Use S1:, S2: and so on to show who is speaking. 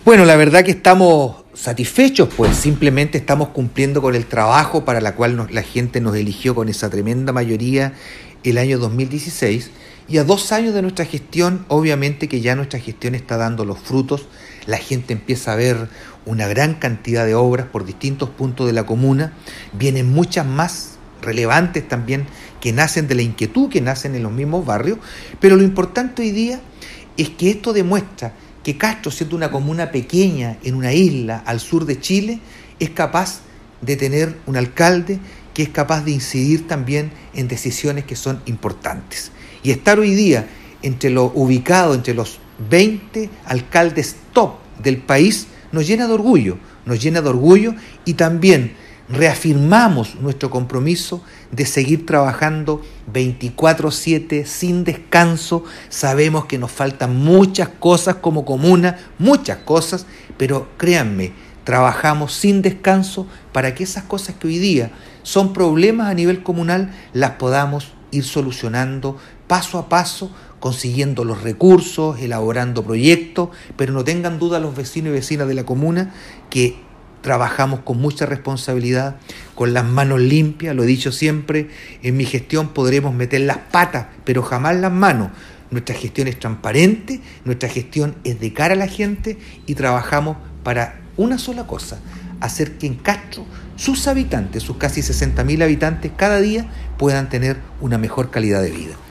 S1: Bueno, la verdad que estamos satisfechos, pues simplemente estamos cumpliendo con el trabajo para la cual la gente nos eligió con esa tremenda mayoría el año 2016, y a 2 años de nuestra gestión, obviamente que ya nuestra gestión está dando los frutos. La gente empieza a ver una gran cantidad de obras por distintos puntos de la comuna, vienen muchas más relevantes también que nacen de la inquietud, que nacen en los mismos barrios, pero lo importante hoy día es que esto demuestra que Castro, siendo una comuna pequeña en una isla al sur de Chile, es capaz de tener un alcalde que es capaz de incidir también en decisiones que son importantes. Y estar hoy día entre los 20 alcaldes top del país nos llena de orgullo y también reafirmamos nuestro compromiso de seguir trabajando 24/7 sin descanso. Sabemos que nos faltan muchas cosas como comuna, muchas cosas, pero créanme, trabajamos sin descanso para que esas cosas que hoy día son problemas a nivel comunal las podamos ir solucionando paso a paso, consiguiendo los recursos, elaborando proyectos, pero no tengan duda los vecinos y vecinas de la comuna que trabajamos con mucha responsabilidad, con las manos limpias. Lo he dicho siempre, en mi gestión podremos meter las patas, pero jamás las manos. Nuestra gestión es transparente, nuestra gestión es de cara a la gente y trabajamos para una sola cosa: hacer que en Castro sus habitantes, sus casi 60.000 habitantes, cada día puedan tener una mejor calidad de vida.